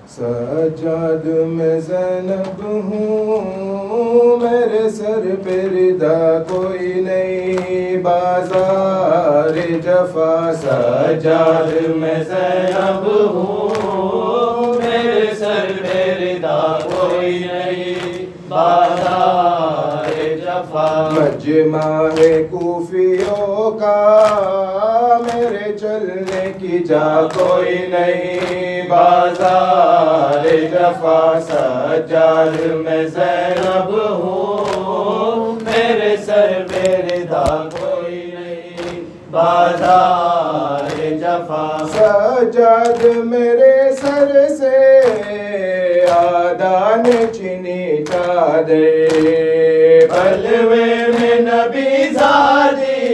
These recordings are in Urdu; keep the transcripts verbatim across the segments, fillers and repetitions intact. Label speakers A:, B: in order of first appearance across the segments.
A: سجاد میں زینب ہوں، میرے سر پہ ردا کوئی نہیں، بازار جفا سجاد میں زینب ہوں، میرے سر پہ ردا کوئی نہیں، بازار جفا مجمع ہے کوفیوں کا، میرے چلنے کی جا کوئی نہیں، بازار جفا سجاد میں زینب ہوں، میرے سر پہ ردا کوئی نہیں، بازار جفا سجاد میرے سر سے آدان چنی چادر، بلوے میں نبی زادی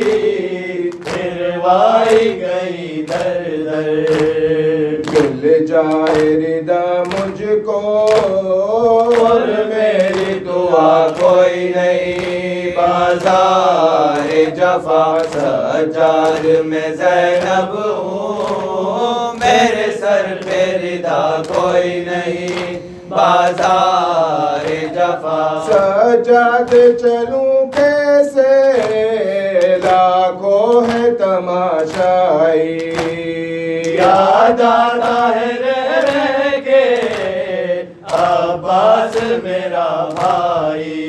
A: پھروائی گئی در در، مل جائے ردا مجھ کو اور میری دعا کوئی نہیں، بازار جفا سجاد میں زینب ہوں، میرے سر پہ ردا کوئی نہیں، بازار جفا سجاد چلوں کیسے، لاکھوں ہے تماشائی، یاد آتا ہے رہ رہ کے عباس میرا بھائی،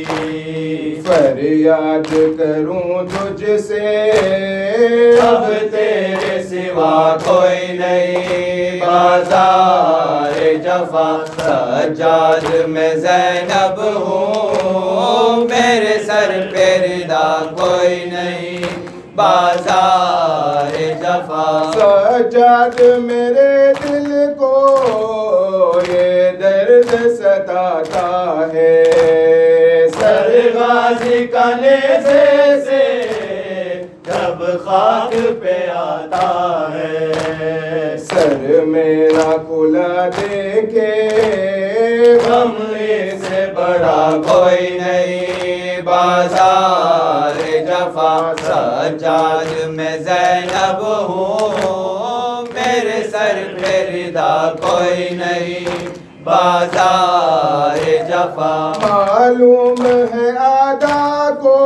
A: فریاد کروں تجھ سے اب تیرے سوا کوئی نہیں، بازار جفا سجاد میں زینب ہوں، میرے سر پہ ردا کوئی نہیں، بازار جفا سجاد میرے دل کو یہ درد ستاتا ہے، سر غازی کا نیزے سے جب خاک پہ آتا ہے، سر میرا کھلا دیکھے غم سے بڑا کوئی نہیں، بازار جفا سجاد میں زینب ہوں، میرے سر پہ ردا کوئی نہیں، بازار جفا معلوم ہے آدا کو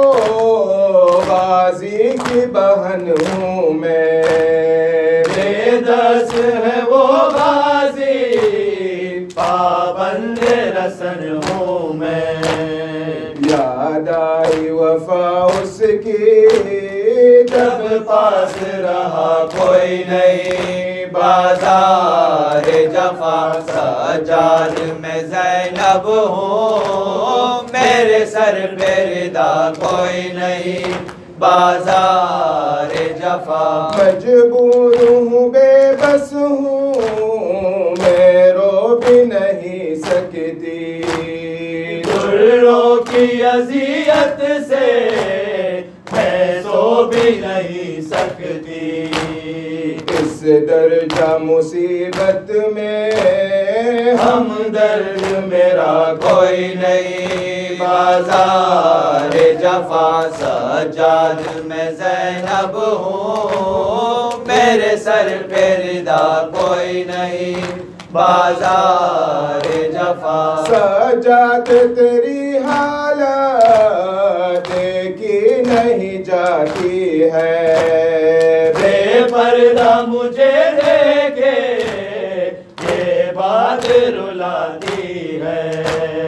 A: غازی کی بہن ہوں میں، بے دس ہے وہ غازی پابند رسن ہوں میں، یاد آئی وفا اس کی جب پاس رہا کوئی نہیں، بازار جفا سجاد میں زینب ہوں، میرے سر پہ ردا کوئی نہیں، بازار جفا مجبور ہوں بے بس ہوں، میں رو بھی نہیں سکتی، دروں کی اذیت سے میں سو بھی نہیں سکتی، اس درجہ مصیبت میں ہمدرد میرا کوئی نہیں، بازار جفا سجاد میں زینب ہوں، میرے سر پہ ردا کوئی نہیں، بازار جفا سجاد تیری حالت دیکھی نہیں جاتی ہے، بے پردہ مجھے دیکھے یہ بات رلاتی ہے،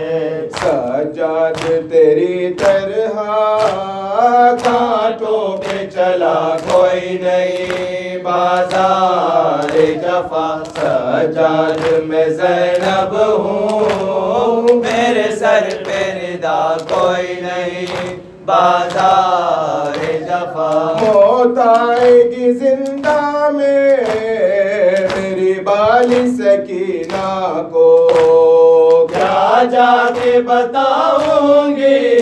A: سجاد تیری طرح کانٹوں پہ چلا کوئی نہیں، بازار جفا سجاد میں زینب ہوں، میرے سر پہ ردا کوئی نہیں، بازار جفا موت آئے گی زندہ میں میری بالی سکینہ کو، کیا جا کے بتاؤں گی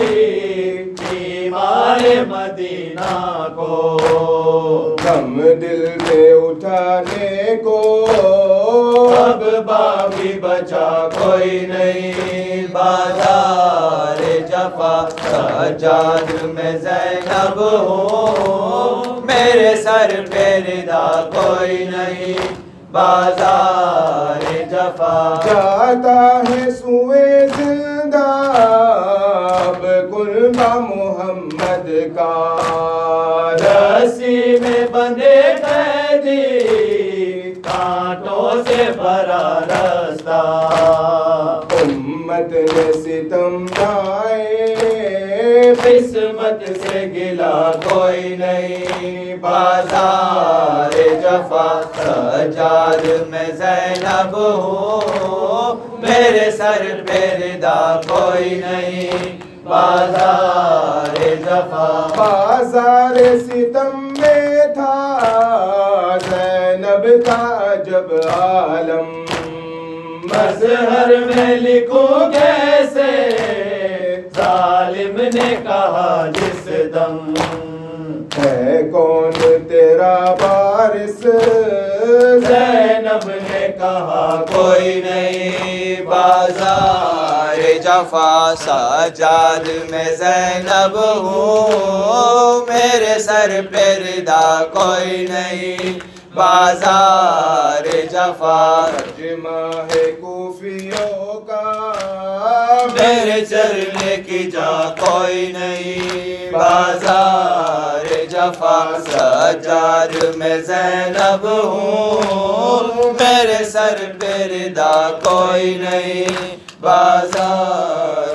A: بیمار مدینہ کو، غم دل پہ اٹھانے کو اب باقی بچا کوئی نہیں، بازار جفا سجاد میں زینب ہوں، میرے سر پہ ردا کوئی نہیں،
B: بازار جفا
A: جاتا ہے سوئے زندہ اب قربا محمد کا
B: رسی میں بندے قیدی کانٹوں سے بھرا رستہ
A: امت نے ستم ڈھائے
B: قسمت سے گلا کوئی نہیں بازار جفا سجاد میں زینب ہوں میرے سر پہ ردا کوئی نہیں بازار جفا
A: بازار ستم میں تھا زینب کا جب عالم
B: مظہر میں لکھوں کیسے ظالم نے کہا جس دم
A: ہے کون تیرا وارث
B: زینب نے کہا کوئی نہیں بازار جفا سجاد میں زینب ہوں میرے سر پہ ردا کوئی نہیں بازار جفا
A: ترجمہ ہے کوفیوں کا
B: میرے چلنے کی جا کوئی نہیں بازار جفا سجاد میں زینب ہوں میرے سر پہ ردا کوئی نہیں بازار